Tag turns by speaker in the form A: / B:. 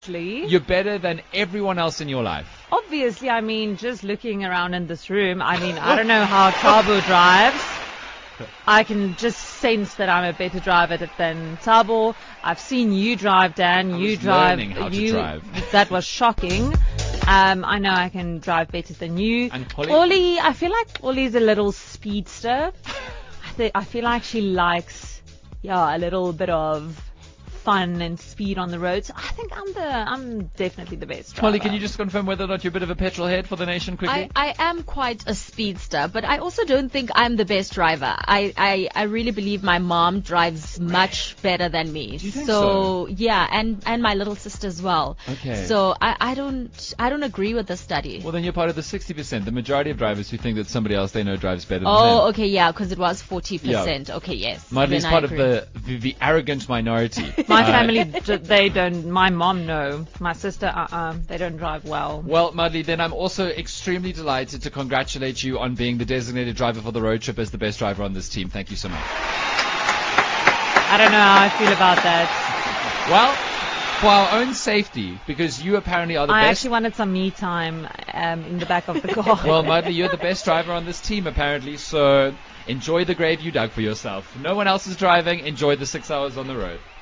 A: You're better than everyone else in your life.
B: Obviously, I mean, just looking around in this room, I mean, I don't know how Thabo drives. I can just sense that I'm a better driver than Thabo. I've seen you drive, Dan. You drive.
A: Learning how to drive.
B: That was shocking. I know I can drive better than you.
A: And
B: Ollie, I feel like Ollie's a little speedster. I feel like she likes, a little bit of fun and speed on the road. So I think I'm definitely the best driver.
A: Polly, can you just confirm whether or not you're a bit of a petrol head for the nation quickly?
C: I am quite a speedster, but I also don't think I'm the best driver. I really believe my mom drives much better than me.
A: Do you think so?
C: Yeah, and my little sister as well.
A: Okay.
C: So I don't agree with the study.
A: Well, then you're part of the 60%, the majority of drivers who think that somebody else they know drives better than them.
C: Oh, okay, yeah, because it was 40%. Yeah. Okay, yes.
A: Madly's part of the arrogant minority.
B: My family, they don't. My mom, no. My sister, they don't drive well.
A: Well, Madly, then I'm also extremely delighted to congratulate you on being the designated driver for the road trip as the best driver on this team. Thank you so much.
B: I don't know how I feel about that.
A: Well, for our own safety, because you apparently are the best.
B: I actually wanted some me time in the back of the car.
A: Well, Madly, you're the best driver on this team apparently, so enjoy the grave you dug for yourself. No one else is driving. Enjoy the 6 hours on the road.